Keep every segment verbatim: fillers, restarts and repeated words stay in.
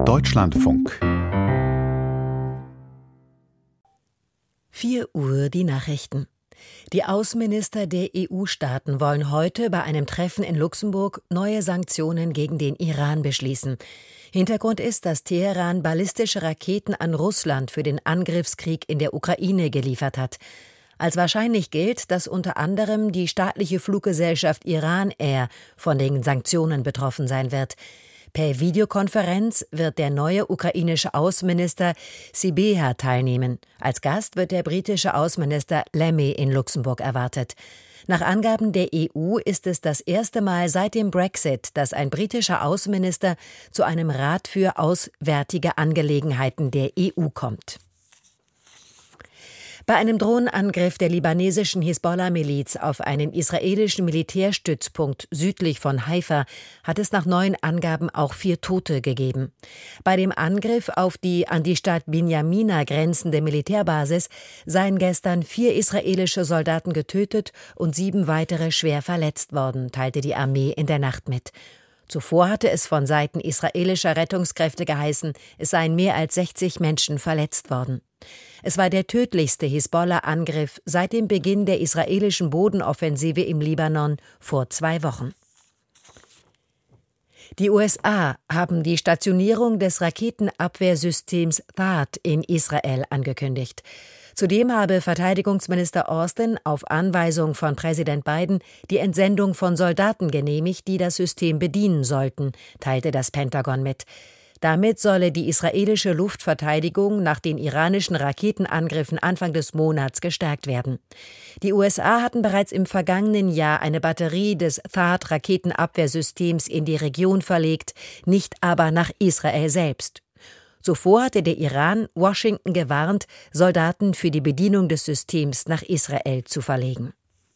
Deutschlandfunk. vier Uhr die Nachrichten. Die Außenminister der E U-Staaten wollen heute bei einem Treffen in Luxemburg neue Sanktionen gegen den Iran beschließen. Hintergrund ist, dass Teheran ballistische Raketen an Russland für den Angriffskrieg in der Ukraine geliefert hat. Als wahrscheinlich gilt, dass unter anderem die staatliche Fluggesellschaft Iran Air von den Sanktionen betroffen sein wird. Per Videokonferenz wird der neue ukrainische Außenminister Sybiha teilnehmen. Als Gast wird der britische Außenminister Lammy in Luxemburg erwartet. Nach Angaben der E U ist es das erste Mal seit dem Brexit, dass ein britischer Außenminister zu einem Rat für auswärtige Angelegenheiten der E U kommt. Bei einem Drohnenangriff der libanesischen Hisbollah-Miliz auf einen israelischen Militärstützpunkt südlich von Haifa hat es nach neuen Angaben auch vier Tote gegeben. Bei dem Angriff auf die an die Stadt Binjamina grenzende Militärbasis seien gestern vier israelische Soldaten getötet und sieben weitere schwer verletzt worden, teilte die Armee in der Nacht mit. Zuvor hatte es von Seiten israelischer Rettungskräfte geheißen, es seien mehr als sechzig Menschen verletzt worden. Es war der tödlichste Hisbollah-Angriff seit dem Beginn der israelischen Bodenoffensive im Libanon vor zwei Wochen. Die U S A haben die Stationierung des Raketenabwehrsystems THAAD in Israel angekündigt. Zudem habe Verteidigungsminister Austin auf Anweisung von Präsident Biden die Entsendung von Soldaten genehmigt, die das System bedienen sollten, teilte das Pentagon mit. Damit solle die israelische Luftverteidigung nach den iranischen Raketenangriffen Anfang des Monats gestärkt werden. Die U S A hatten bereits im vergangenen Jahr eine Batterie des THAAD-Raketenabwehrsystems in die Region verlegt, nicht aber nach Israel selbst. Zuvor hatte der Iran Washington gewarnt, Soldaten für die Bedienung des Systems nach Israel zu verlegen.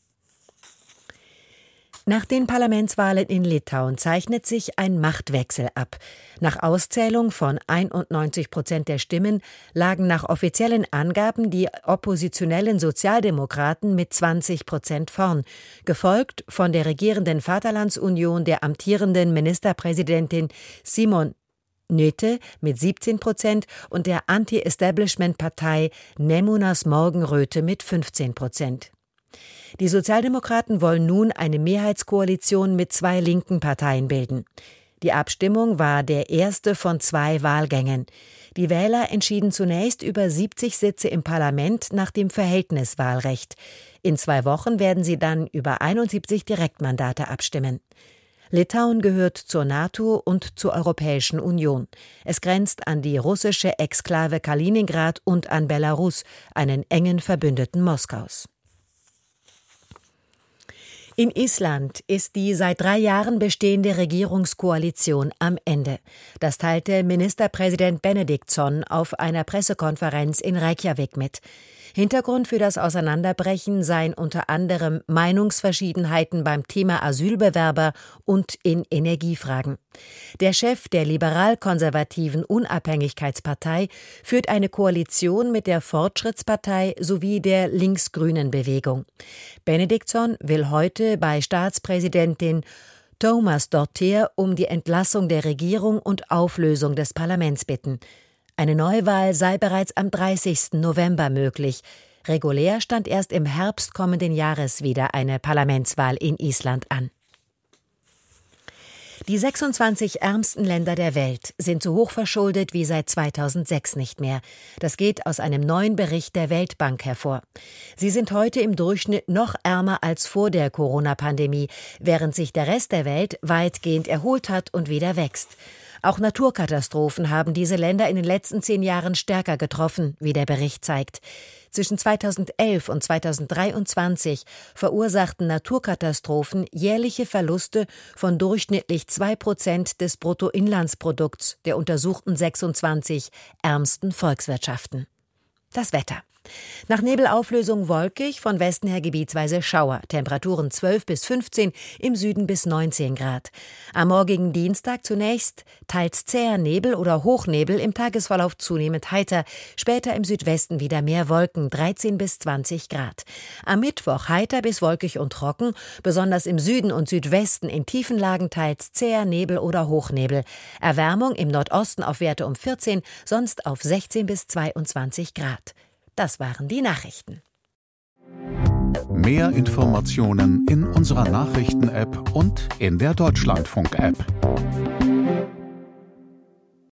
Nach den Parlamentswahlen in Litauen zeichnet sich ein Machtwechsel ab. Nach Auszählung von einundneunzig Prozent der Stimmen lagen nach offiziellen Angaben die oppositionellen Sozialdemokraten mit zwanzig Prozent vorn, gefolgt von der regierenden Vaterlandsunion der amtierenden Ministerpräsidentin Simon Nöte mit siebzehn Prozent und der Anti-Establishment-Partei Nemunas Morgenröte mit fünfzehn Prozent. Die Sozialdemokraten wollen nun eine Mehrheitskoalition mit zwei linken Parteien bilden. Die Abstimmung war der erste von zwei Wahlgängen. Die Wähler entschieden zunächst über siebzig Sitze im Parlament nach dem Verhältniswahlrecht. In zwei Wochen werden sie dann über einundsiebzig Direktmandate abstimmen. Litauen gehört zur NATO und zur Europäischen Union. Es grenzt an die russische Exklave Kaliningrad und an Belarus, einen engen Verbündeten Moskaus. In Island ist die seit drei Jahren bestehende Regierungskoalition am Ende. Das teilte Ministerpräsident Benediktsson auf einer Pressekonferenz in Reykjavik mit. Hintergrund für das Auseinanderbrechen seien unter anderem Meinungsverschiedenheiten beim Thema Asylbewerber und in Energiefragen. Der Chef der liberal-konservativen Unabhängigkeitspartei führt eine Koalition mit der Fortschrittspartei sowie der linksgrünen Bewegung. Benediktsson will heute bei Staatspräsidentin Tómasdóttir um die Entlassung der Regierung und Auflösung des Parlaments bitten. Eine Neuwahl sei bereits am dreißigsten November möglich. Regulär stand erst im Herbst kommenden Jahres wieder eine Parlamentswahl in Island an. Die sechsundzwanzig ärmsten Länder der Welt sind so hoch verschuldet wie seit zweitausendsechs nicht mehr. Das geht aus einem neuen Bericht der Weltbank hervor. Sie sind heute im Durchschnitt noch ärmer als vor der Corona-Pandemie, während sich der Rest der Welt weitgehend erholt hat und wieder wächst. Auch Naturkatastrophen haben diese Länder in den letzten zehn Jahren stärker getroffen, wie der Bericht zeigt. Zwischen zweitausendelf und zweitausenddreiundzwanzig verursachten Naturkatastrophen jährliche Verluste von durchschnittlich zwei Prozent des Bruttoinlandsprodukts der untersuchten sechsundzwanzig ärmsten Volkswirtschaften. Das Wetter. Nach Nebelauflösung wolkig, von Westen her gebietsweise Schauer. Temperaturen zwölf bis fünfzehn, im Süden bis neunzehn Grad. Am morgigen Dienstag zunächst teils zäher Nebel oder Hochnebel, im Tagesverlauf zunehmend heiter. Später im Südwesten wieder mehr Wolken, dreizehn bis zwanzig Grad. Am Mittwoch heiter bis wolkig und trocken, besonders im Süden und Südwesten in tiefen Lagen teils zäher Nebel oder Hochnebel. Erwärmung im Nordosten auf Werte um vierzehn, sonst auf sechzehn bis zweiundzwanzig Grad. Das waren die Nachrichten. Mehr Informationen in unserer Nachrichten-App und in der Deutschlandfunk-App.